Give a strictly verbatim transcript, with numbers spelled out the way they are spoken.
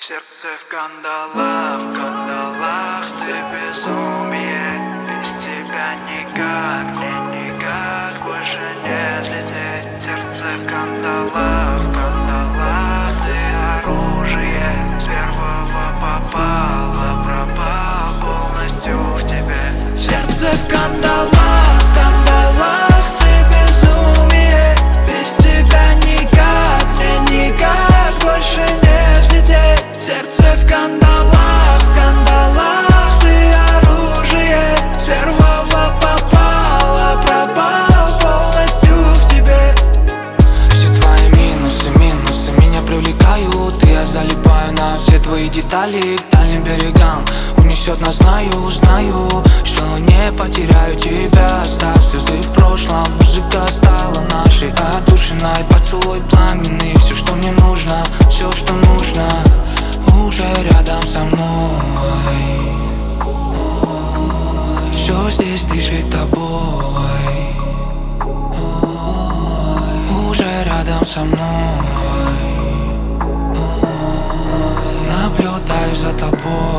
Сердце в кандалах, в кандалах, ты безумие. Без тебя никак, мне никак больше не взлететь. Сердце в кандалах, в кандалах, ты оружие. С первого попало, пропал полностью в тебе. Сердце в кандалах, в кандалах, ты безумие. Без тебя никак, мне никак больше не взлететь. Сердце в кандалах, в кандалах, ты оружие. С первого попало, пропал полностью в тебе. Все твои минусы, минусы меня привлекают. И я залипаю на все твои детали к дальним берегам. Унесет нас, знаю, знаю, что не потеряю тебя. Оставь слезы в прошлом, музыка стала нашей отдушиной. Поцелуй пламенный, все, что мне нужно, все, что нужно уже рядом со мной. Все здесь дышит тобой, уже рядом со мной. Наблюдаю за тобой.